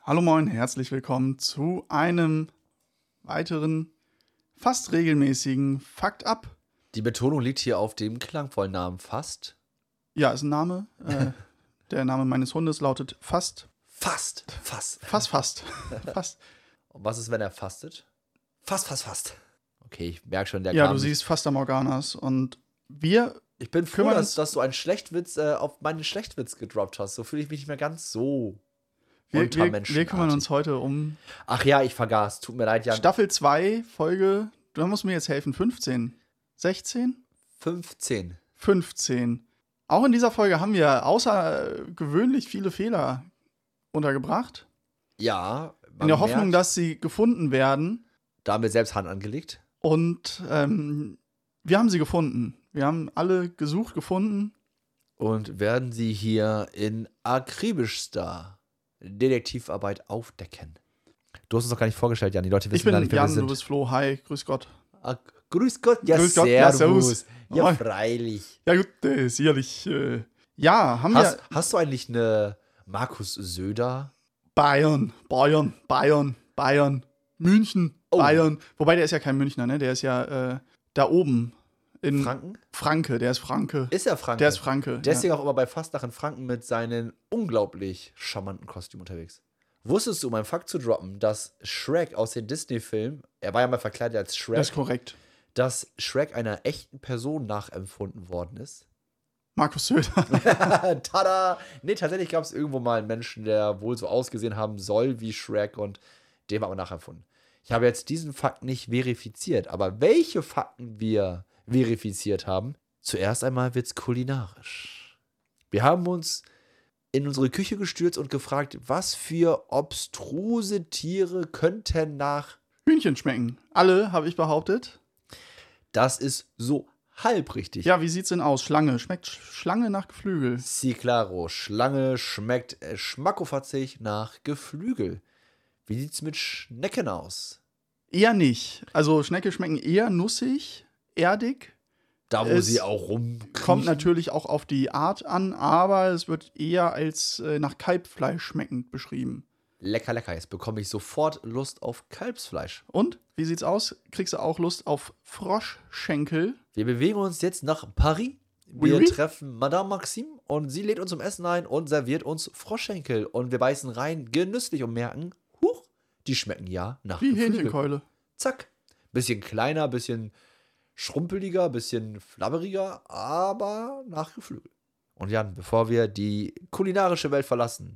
Hallo moin, herzlich willkommen zu einem weiteren, fast regelmäßigen Fakt Up. Die Betonung liegt hier auf dem klangvollen Namen fast. Ja, ist ein Name. Der Name meines Hundes lautet Fast. Fast. Fast. Und was ist, wenn er fastet? Fast. Okay, ich merke schon, der Ja, kam du nicht. siehst Fasta Morganas und wir Ich bin froh, kümmern dass du einen Schlechtwitz auf meinen Schlechtwitz gedroppt hast. So fühle ich mich nicht mehr ganz so wir untermenschenartig. kümmern uns heute um Ach ja, ich vergaß. Tut mir leid, Jan. Staffel 2, Folge, da musst du mir jetzt helfen, 15? 16? 15. 15. Auch in dieser Folge haben wir außergewöhnlich viele Fehler untergebracht. Ja. In der Hoffnung, dass sie gefunden werden. Da haben wir selbst Hand angelegt. Und wir haben sie gefunden. Wir haben alle gefunden. Und werden sie hier in akribischster Detektivarbeit aufdecken. Du hast uns noch gar nicht vorgestellt, Jan. Die Leute wissen gar nicht, wer Jan, wir sind. du bist Flo. Hi, grüß Gott. Grüß Gott, ja, Grüß Gott, ja, servus. Ja, Moin. freilich. Ja gut, sicherlich. Ja, haben wir Hast du eigentlich eine Markus Söder? Bayern. München, Oh. Bayern. Wobei, der ist ja kein Münchner, ne? Der ist ja da oben. In Franken? Franke, der ist Franke. Ist er Franke? Der ist Franke. Deswegen auch immer bei Fastnacht in Franken mit seinen unglaublich charmanten Kostümen unterwegs. Wusstest du, um einen Fakt zu droppen, dass Shrek aus den Disney-Filmen, er war ja mal verkleidet als Shrek, Das ist korrekt. dass Shrek einer echten Person nachempfunden worden ist? Markus Söder. Tada! Nee, tatsächlich gab es irgendwo mal einen Menschen, der wohl so ausgesehen haben soll wie Shrek und dem hat man nachempfunden. Ich habe jetzt diesen Fakt nicht verifiziert, aber welche Fakten wir verifiziert haben, zuerst einmal wird's kulinarisch. Wir haben uns in unsere Küche gestürzt und gefragt, was für obstruse Tiere könnten nach... Hühnchen schmecken. Alle, habe ich behauptet. Das ist so halb richtig. Ja, wie sieht's denn aus? Schlange. Schmeckt Schlange nach Geflügel? Si claro, Schlange schmeckt schmackofatzig nach Geflügel. Wie sieht's mit Schnecken aus? Eher nicht. Also Schnecke schmecken eher nussig, erdig. Da, wo Es sie auch rumkriechen. Kommt natürlich auch auf die Art an, aber es wird eher als nach Kalbfleisch schmeckend beschrieben. Lecker, lecker. Jetzt bekomme ich sofort Lust auf Kalbsfleisch. Und, wie sieht's aus? Kriegst du auch Lust auf Froschschenkel? Wir bewegen uns jetzt nach Paris. Oui, Wir oui. treffen Madame Maxime und sie lädt uns zum Essen ein und serviert uns Froschschenkel. Und wir beißen rein, genüsslich und merken, huch, die schmecken ja nach Wie Geflügel. Hähnchenkeule. Zack. Bisschen kleiner, bisschen schrumpeliger, bisschen flabberiger, aber nach Geflügel. Und Jan, bevor wir die kulinarische Welt verlassen,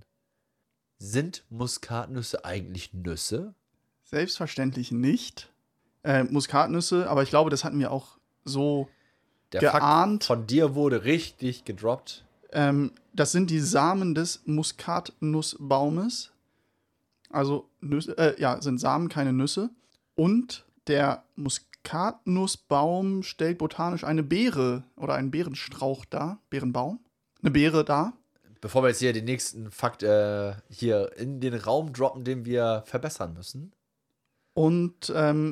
sind Muskatnüsse eigentlich Nüsse? Selbstverständlich nicht. Muskatnüsse, aber ich glaube, das hatten wir auch so Der geahnt. Fakt von dir wurde richtig gedroppt. Das sind die Samen des Muskatnussbaumes. Also, sind Samen, keine Nüsse. Und der Muskatnussbaum stellt botanisch eine Beere oder einen Beerenstrauch dar. Beerenbaum. Eine Beere dar. Bevor wir jetzt hier den nächsten Fakt hier in den Raum droppen, den wir verbessern müssen. Und,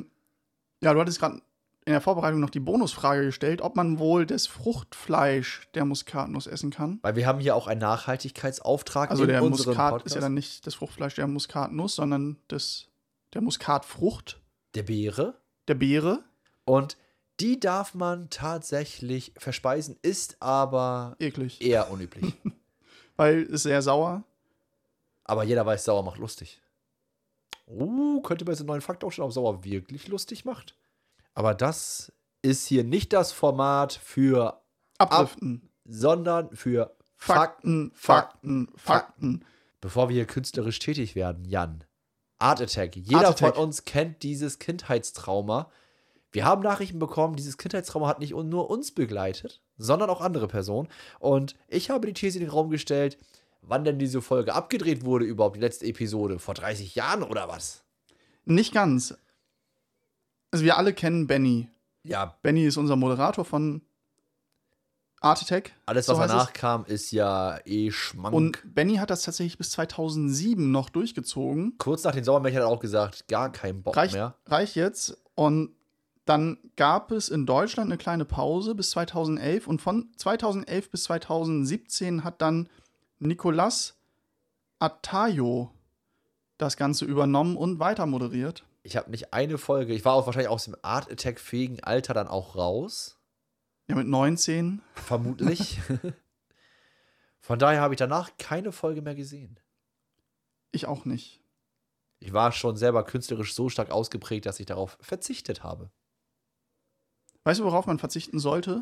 du hattest gerade in der Vorbereitung noch die Bonusfrage gestellt, ob man wohl das Fruchtfleisch der Muskatnuss essen kann. Weil wir haben hier auch einen Nachhaltigkeitsauftrag Also in der unserem Muskat Podcast. ist ja dann nicht das Fruchtfleisch der Muskatnuss, sondern der Muskatfrucht, Der Beere. der Beere. Und die darf man tatsächlich verspeisen, ist aber Eklig. eher unüblich. Weil es sehr sauer. Aber jeder weiß, Sauer macht lustig. Könnte bei so einem neuen Fakt auch schon, ob Sauer wirklich lustig macht. Aber das ist hier nicht das Format für Abdriften. sondern für Fakten. Bevor wir hier künstlerisch tätig werden, Jan. Art Attack. Jeder Art Attack. von uns kennt dieses Kindheitstrauma. Wir haben Nachrichten bekommen, dieses Kindheitstrauma hat nicht nur uns begleitet, sondern auch andere Personen. Und ich habe die These in den Raum gestellt, wann denn diese Folge abgedreht wurde, überhaupt die letzte Episode. Vor 30 Jahren oder was? Nicht ganz. Also wir alle kennen Benny. Ja, Benny ist unser Moderator von Art Attack. alles, so was heißt danach kam, ist ja Schmank. Und Benny hat das tatsächlich bis 2007 noch durchgezogen. Kurz nach den Sommermärchen hat er auch gesagt, gar kein Bock mehr. Reicht jetzt. Und dann gab es in Deutschland eine kleine Pause bis 2011. Und von 2011 bis 2017 hat dann Nicolas Atayo das Ganze übernommen und weiter moderiert. Ich habe nicht eine Folge. Ich war auch wahrscheinlich aus dem Art Attack-fähigen Alter dann auch raus. Ja, mit 19. Vermutlich. Von daher habe ich danach keine Folge mehr gesehen. Ich auch nicht. Ich war schon selber künstlerisch so stark ausgeprägt, dass ich darauf verzichtet habe. Weißt du, worauf man verzichten sollte?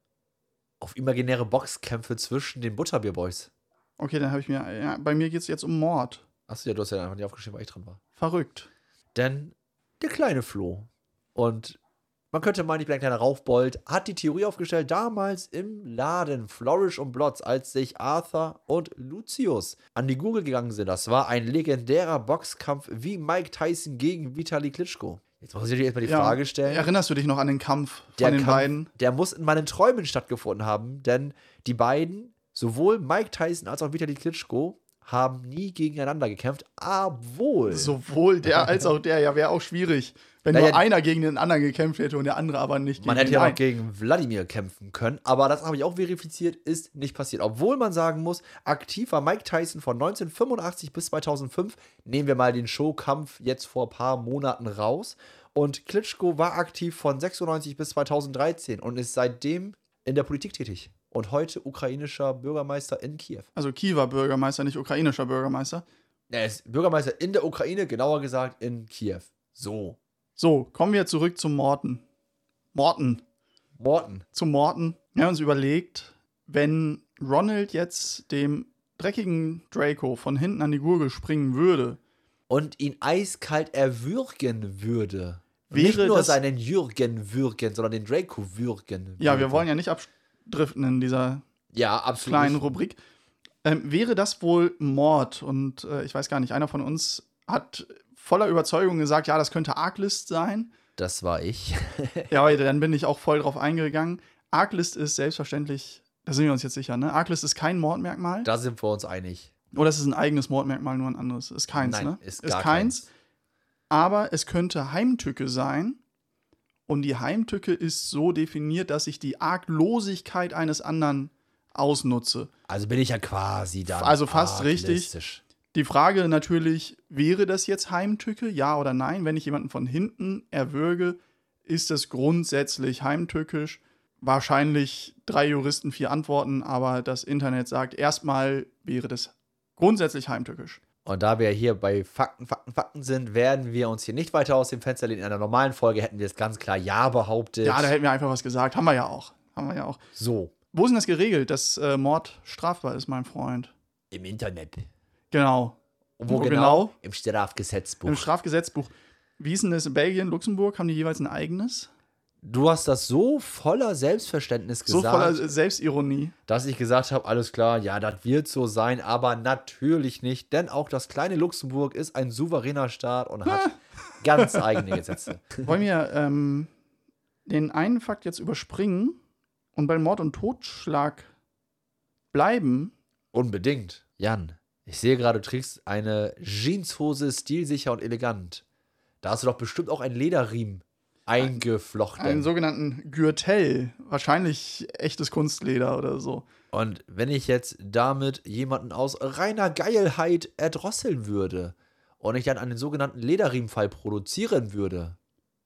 Auf imaginäre Boxkämpfe zwischen den Butterbeer-Boys. Okay, dann habe ich mir. Ja, bei mir geht es jetzt um Mord. Achso, ja, du hast ja einfach nicht aufgeschrieben, weil ich dran war. Verrückt. Denn der kleine Flo, und man könnte meinen, ich bin ein kleiner Raufbold, hat die Theorie aufgestellt, damals im Laden Flourish und Blotz, als sich Arthur und Lucius an die Gurgel gegangen sind. Das war ein legendärer Boxkampf wie Mike Tyson gegen Vitali Klitschko. Jetzt muss ich dir erstmal die Frage stellen. Erinnerst du dich noch an den Kampf von den beiden? Der muss in meinen Träumen stattgefunden haben, denn die beiden, sowohl Mike Tyson als auch Vitali Klitschko, haben nie gegeneinander gekämpft, obwohl. Sowohl der als auch der, ja, wäre auch schwierig, wenn nur einer gegen den anderen gekämpft hätte und der andere aber nicht gegen Man hätte ja auch gegen Wladimir kämpfen können, aber das habe ich auch verifiziert, ist nicht passiert. Obwohl man sagen muss, aktiv war Mike Tyson von 1985 bis 2005, nehmen wir mal den Showkampf jetzt vor ein paar Monaten raus, und Klitschko war aktiv von 96 bis 2013 und ist seitdem in der Politik tätig. Und heute ukrainischer Bürgermeister in Kiew. Also Kiewer Bürgermeister, nicht ukrainischer Bürgermeister. Er ist Bürgermeister in der Ukraine, genauer gesagt in Kiew. So. So, kommen wir zurück zum Morten. Morten. Zum Morten. Wir haben uns überlegt, wenn Ronald jetzt dem dreckigen Draco von hinten an die Gurgel springen würde. Und ihn eiskalt erwürgen würde. Wäre nicht nur das seinen Jürgen würgen, sondern den Draco würgen. Ja, wir wollen ja nicht abdriften in dieser kleinen Rubrik. Wäre das wohl Mord? Und ich weiß gar nicht, einer von uns hat voller Überzeugung gesagt, ja, das könnte Arglist sein. Das war ich. Ja, aber dann bin ich auch voll drauf eingegangen. Arglist ist selbstverständlich, da sind wir uns jetzt sicher, ne? Arglist ist kein Mordmerkmal. Da sind wir uns einig. Oder ist es ein eigenes Mordmerkmal, nur ein anderes? Ist keins, Nein, ne? Ist gar keins. Aber es könnte Heimtücke sein. Und die Heimtücke ist so definiert, dass ich die Arglosigkeit eines anderen ausnutze. Also bin ich ja quasi da. Also fast richtig. Die Frage natürlich, wäre das jetzt Heimtücke, ja oder nein? Wenn ich jemanden von hinten erwürge, ist es grundsätzlich heimtückisch. Wahrscheinlich 3 Juristen, 4 Antworten, aber das Internet sagt, erstmal wäre das grundsätzlich heimtückisch. Und da wir hier bei Fakten sind, werden wir uns hier nicht weiter aus dem Fenster lehnen. In einer normalen Folge hätten wir es ganz klar ja behauptet. Ja, da hätten wir einfach was gesagt. Haben wir ja auch. So. Wo ist denn das geregelt, dass Mord strafbar ist, mein Freund? Im Internet. Genau. Wo genau? Im Strafgesetzbuch. Im Strafgesetzbuch. Wie ist denn das in Belgien, Luxemburg? Haben die jeweils ein eigenes? Du hast das so voller Selbstverständnis gesagt. So voller Selbstironie. Dass ich gesagt habe, alles klar, ja, das wird so sein, aber natürlich nicht, denn auch das kleine Luxemburg ist ein souveräner Staat und hat ganz eigene Gesetze. Wollen wir den einen Fakt jetzt überspringen und bei Mord und Totschlag bleiben? Unbedingt. Jan, ich sehe gerade, du trägst eine Jeanshose stilsicher und elegant. Da hast du doch bestimmt auch einen Lederriemen eingeflochten. Einen sogenannten Gürtel. Wahrscheinlich echtes Kunstleder oder so. Und wenn ich jetzt damit jemanden aus reiner Geilheit erdrosseln würde und ich dann einen sogenannten Lederriemenfall produzieren würde,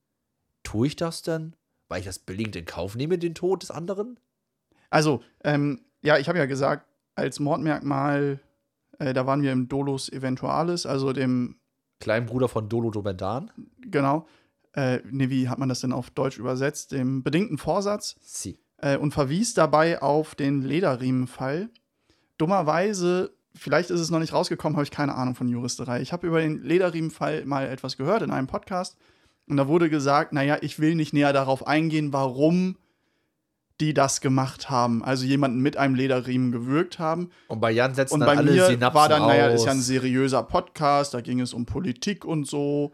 tue ich das denn, weil ich das billigend in Kauf nehme, den Tod des anderen? Also, ja, ich habe ja gesagt, als Mordmerkmal, da waren wir im Dolus Eventualis, also dem kleinen Bruder von Dolo Dobendan. Genau. Wie hat man das denn auf Deutsch übersetzt? Dem bedingten Vorsatz. Si. Und verwies dabei auf den Lederriemenfall. Dummerweise, vielleicht ist es noch nicht rausgekommen, habe ich keine Ahnung von Juristerei. Ich habe über den Lederriemenfall mal etwas gehört in einem Podcast. Und da wurde gesagt, naja, ich will nicht näher darauf eingehen, warum die das gemacht haben. Also jemanden mit einem Lederriemen gewürgt haben. Und bei Jan setzen und dann alle Synapsen mir war dann, naja, aus. ist ja ein seriöser Podcast, da ging es um Politik und so.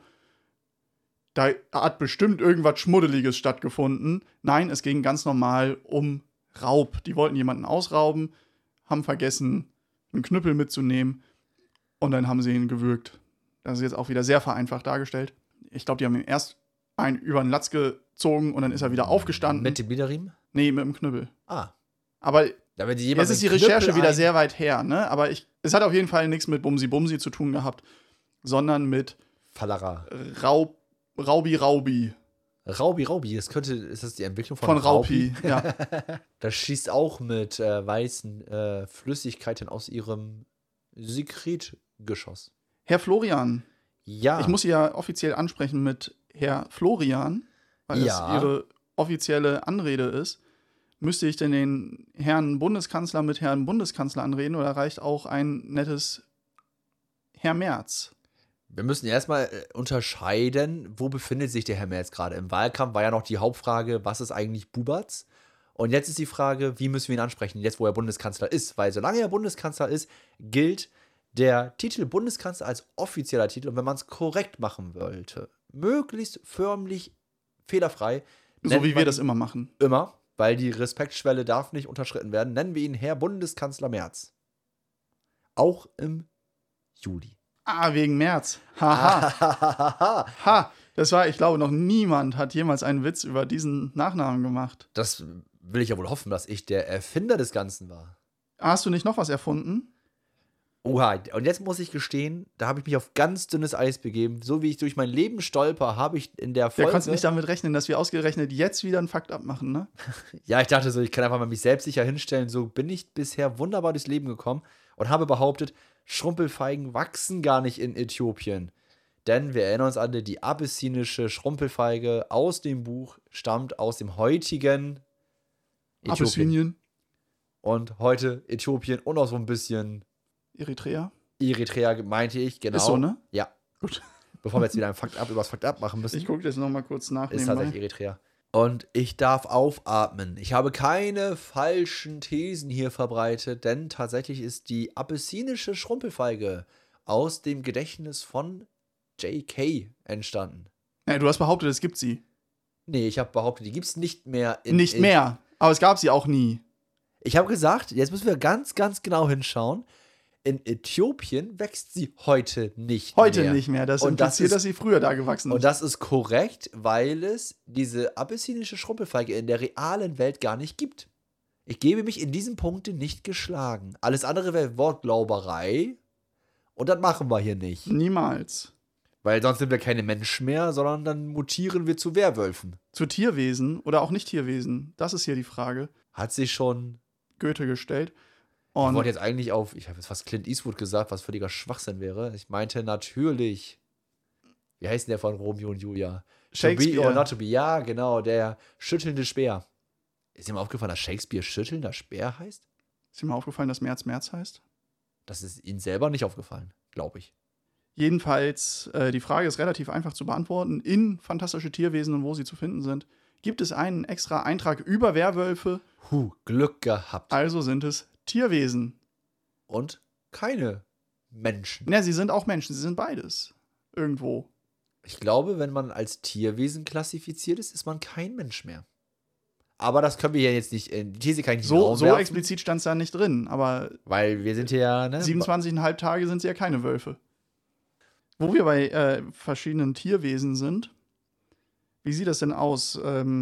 Da hat bestimmt irgendwas Schmuddeliges stattgefunden. Nein, es ging ganz normal um Raub. Die wollten jemanden ausrauben, haben vergessen, einen Knüppel mitzunehmen und dann haben sie ihn gewürgt. Das ist jetzt auch wieder sehr vereinfacht dargestellt. Ich glaube, die haben ihm erst einen über den Latz gezogen und dann ist er wieder aufgestanden. Mit dem Lederriemen? Nee, mit dem Knüppel. Ah. Aber jetzt ist die Recherche wieder sehr weit her, ne? Aber es hat auf jeden Fall nichts mit Bumsi-Bumsi zu tun gehabt. sondern mit Fallara. Raubi. Raubi, ist das die Entwicklung Von Raupi, ja. Das schießt auch mit weißen Flüssigkeiten aus ihrem Sekretgeschoss. Herr Florian, Ja. ich muss Sie ja offiziell ansprechen mit Herr Florian, weil es Ihre offizielle Anrede ist. Müsste ich denn den Herrn Bundeskanzler mit Herrn Bundeskanzler anreden oder reicht auch ein nettes Herr Merz? Wir müssen erstmal unterscheiden, wo befindet sich der Herr Merz gerade. Im Wahlkampf war ja noch die Hauptfrage, was ist eigentlich Bubatz? Und jetzt ist die Frage, wie müssen wir ihn ansprechen, jetzt wo er Bundeskanzler ist? Weil solange er Bundeskanzler ist, gilt der Titel Bundeskanzler als offizieller Titel. Und wenn man es korrekt machen wollte, möglichst förmlich fehlerfrei, So wie wir das immer machen. immer, weil die Respektschwelle darf nicht unterschritten werden, nennen wir ihn Herr Bundeskanzler Merz. Auch im Juli. Ah, wegen Merz. Haha. Ha. Das war, ich glaube, noch niemand hat jemals einen Witz über diesen Nachnamen gemacht. Das will ich ja wohl hoffen, dass ich der Erfinder des Ganzen war. Hast du nicht noch was erfunden? Oha, und jetzt muss ich gestehen, da habe ich mich auf ganz dünnes Eis begeben. So wie ich durch mein Leben stolper, habe ich in der Folge... Der konnte nicht damit rechnen, dass wir ausgerechnet jetzt wieder ein Fakt abmachen, ne? Ja, ich dachte so, ich kann einfach mal mich selbstsicher hinstellen. So bin ich bisher wunderbar durchs Leben gekommen und habe behauptet, Schrumpelfeigen wachsen gar nicht in Äthiopien. Denn wir erinnern uns alle, die abyssinische Schrumpelfeige aus dem Buch stammt aus dem heutigen Äthiopien. Abyssinien, Und heute Äthiopien und auch so ein bisschen Eritrea. Eritrea, meinte ich, genau. Ist so, ne? Ja. Gut. Bevor wir jetzt wieder ein Fakt ab über das Fakt ab machen müssen. Ich gucke jetzt noch mal kurz nach. Ist nebenbei. tatsächlich Eritrea. Und ich darf aufatmen. Ich habe keine falschen Thesen hier verbreitet, denn tatsächlich ist die abyssinische Schrumpelfeige aus dem Gedächtnis von J.K. entstanden. Ja, du hast behauptet, es gibt sie. Nee, ich habe behauptet, die gibt es nicht mehr. Nicht mehr. Aber es gab sie auch nie. Ich habe gesagt, jetzt müssen wir ganz, ganz genau hinschauen. In Äthiopien wächst sie heute nicht Heute mehr. nicht mehr. Das Und das impliziert, ist- dass sie früher da gewachsen Und ist. das ist korrekt, weil es diese abyssinische Schrumpelfeige in der realen Welt gar nicht gibt. Ich gebe mich in diesem Punkt nicht geschlagen. Alles andere wäre Wortglauberei. Und das machen wir hier nicht. Niemals. Weil sonst sind wir keine Menschen mehr, sondern dann mutieren wir zu Werwölfen. Zu Tierwesen oder auch nicht Tierwesen. Das ist hier die Frage. Hat sich schon. Goethe gestellt. Ich Und wollte jetzt eigentlich auf. Ich habe jetzt fast Clint Eastwood gesagt, was völliger Schwachsinn wäre. Ich meinte natürlich. Wie heißt denn der von Romeo und Julia? To be or not to be. Ja, genau. Der schüttelnde Speer. Ist dir mal aufgefallen, dass Shakespeare schüttelnder Speer heißt? ist dir mal aufgefallen, dass Merz Merz heißt? Das ist Ihnen selber nicht aufgefallen, glaube ich. Jedenfalls, die Frage ist relativ einfach zu beantworten. In Fantastische Tierwesen und wo sie zu finden sind, gibt es einen extra Eintrag über Werwölfe. Glück gehabt. Also sind es Tierwesen. Und keine Menschen. Ja, sie sind auch Menschen. Sie sind beides. Irgendwo. Ich glaube, wenn man als Tierwesen klassifiziert ist, ist man kein Mensch mehr. Aber das können wir ja jetzt nicht, die These kann ich nicht in den So Raum werfen, explizit stand es da nicht drin. Aber weil wir sind hier ja, ne? 27,5 Tage sind sie ja keine Wölfe. Wo wir bei verschiedenen Tierwesen sind, wie sieht das denn aus?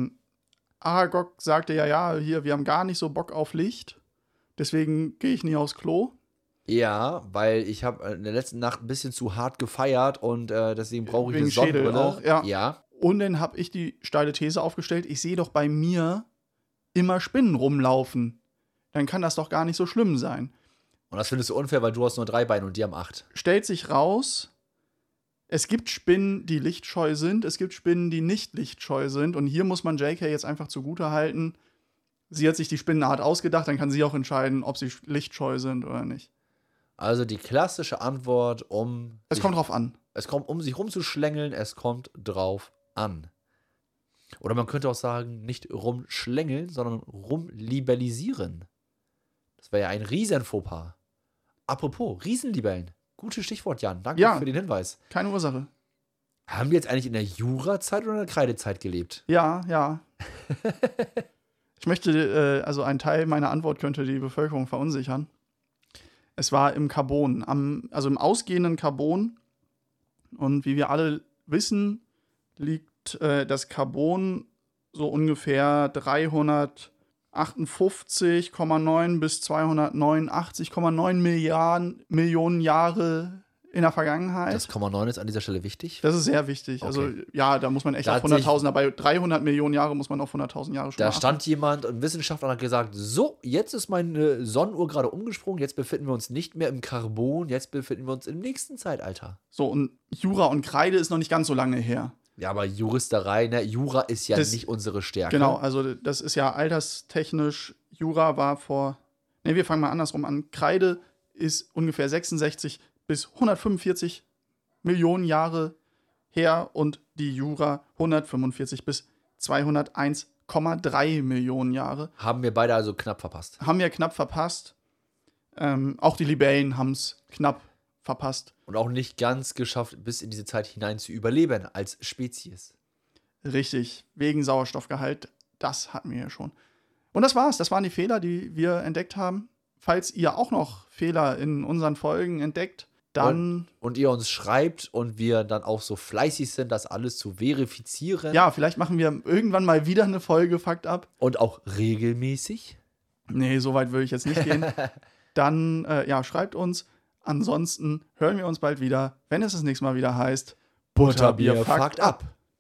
Aragog sagte ja, hier, wir haben gar nicht so Bock auf Licht. Deswegen gehe ich nie aufs Klo. Ja, weil ich habe in der letzten Nacht ein bisschen zu hart gefeiert und deswegen brauche ich Wegen eine Schädel Sonnenbrille. auch, ja. Ja. Und dann habe ich die steile These aufgestellt, ich sehe doch bei mir immer Spinnen rumlaufen. Dann kann das doch gar nicht so schlimm sein. Und das findest du unfair, weil du hast nur 3 Beine und die haben 8. Stellt sich raus, es gibt Spinnen, die lichtscheu sind, es gibt Spinnen, die nicht lichtscheu sind. Und hier muss man JK jetzt einfach zugute halten, sie hat sich die Spinnenart ausgedacht, dann kann sie auch entscheiden, ob sie lichtscheu sind oder nicht. Also die klassische Antwort, Es kommt drauf an. um sich rumzuschlängeln, es kommt drauf an. Oder man könnte auch sagen, nicht rumschlängeln, sondern rumlibellisieren. Das wäre ja ein Riesen-Fauxpas. Apropos, Riesenlibellen. Gutes Stichwort, Jan. Danke Ja. für den Hinweis. Keine Ursache. Haben wir jetzt eigentlich in der Jurazeit oder in der Kreidezeit gelebt? Ja. Ich möchte, also ein Teil meiner Antwort könnte die Bevölkerung verunsichern. Es war im Carbon, also im ausgehenden Carbon. Und wie wir alle wissen, liegt das Carbon so ungefähr 358,9 bis 289,9 Millionen Jahre in der Vergangenheit. Das Komma 9 ist an dieser Stelle wichtig. Das ist sehr wichtig. Okay. Also ja, da muss man echt Da auf hat sich- 100.000, bei 300 Millionen Jahre muss man auf 100.000 Jahre schon Da achten. stand jemand, ein Wissenschaftler, und hat gesagt, so, jetzt ist meine Sonnenuhr gerade umgesprungen, jetzt befinden wir uns nicht mehr im Karbon, jetzt befinden wir uns im nächsten Zeitalter. So, und Jura und Kreide ist noch nicht ganz so lange her. Ja, aber Juristerei, ne? Jura ist ja Das- nicht unsere Stärke. Genau, also das ist ja alterstechnisch, Jura war wir fangen mal andersrum an. Kreide ist ungefähr 66 bis 145 Millionen Jahre her und die Jura 145 bis 201,3 Millionen Jahre. Haben wir beide also knapp verpasst. Haben wir knapp verpasst. Auch die Libellen haben es knapp verpasst. Und auch nicht ganz geschafft, bis in diese Zeit hinein zu überleben als Spezies. Richtig, wegen Sauerstoffgehalt, das hatten wir ja schon. Und das war's, das waren die Fehler, die wir entdeckt haben. Falls ihr auch noch Fehler in unseren Folgen entdeckt, dann, Und ihr uns schreibt und wir dann auch so fleißig sind, das alles zu verifizieren. ja, vielleicht machen wir irgendwann mal wieder eine Folge Fakt ab. Und auch regelmäßig. Nee, so weit würde ich jetzt nicht gehen. Dann, schreibt uns. Ansonsten hören wir uns bald wieder, wenn es das nächste Mal wieder heißt Butterbier fuckt ab.